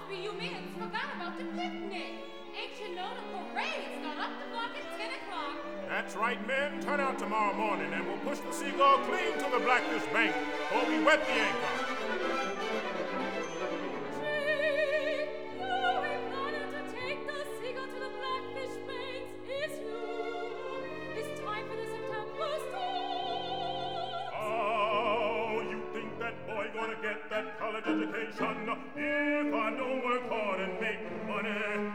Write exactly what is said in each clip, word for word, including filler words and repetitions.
be you mans forgot about the picnic. Ain't you know the parade's got up the block at ten o'clock? That's right, men. Turn out tomorrow morning and we'll push the Seagull clean to the Blackfish bank before we wet the anchor. College education, if I don't work hard and make money.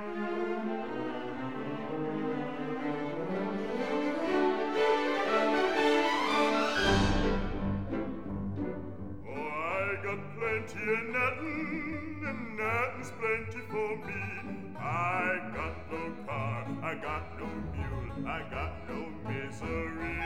Oh, I got plenty of nothing, and nothing's plenty for me. I got no car, I got no mule, I got no misery.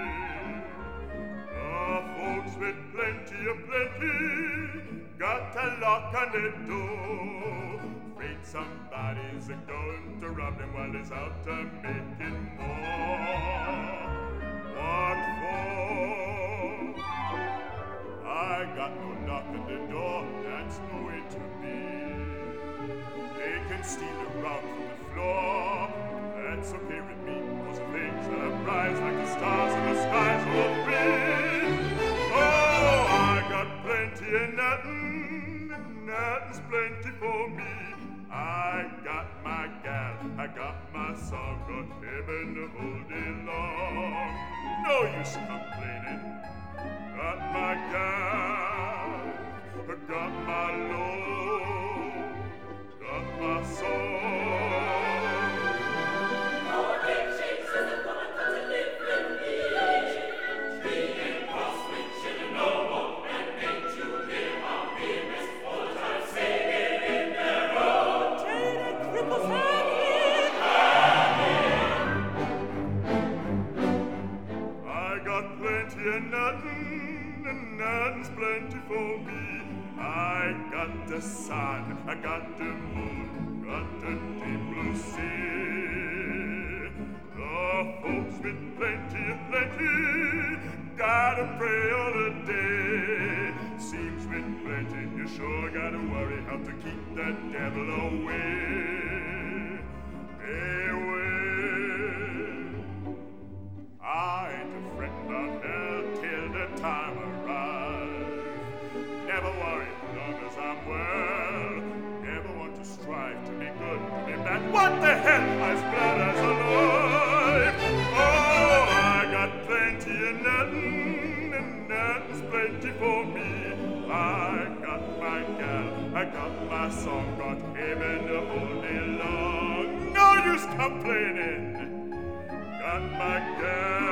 Oh, folks with plenty of plenty got a lock on the door. Afraid somebody's going to rob them while he's out to making more. What for? I got no knock on the door, that's no way to be. They can steal a rug from the floor, that's okay with me. Those things that rise like the stars in the skies will be. Oh, I got plenty of nothing, and nothing's plenty for me. I got my gal, I got my song, got heaven the whole day long. No use complaining. Got my gal, I got my love, got my song. Nothing, and nothing's plenty for me. I got the sun, I got the moon, got the deep blue sea. The folks with plenty of plenty gotta pray all the day. Seems with plenty, you sure gotta worry how to keep the devil away. Away. I ain't a friend of hell till the time arrives. Never worry as long as I'm well. Never want to strive to be good, to be bad. What the hell? As glad as alive. Oh, I got plenty of nothing, and nothing's plenty for me. I got my gal, I got my song, got heaven the whole day long. No use complaining. Got my gal.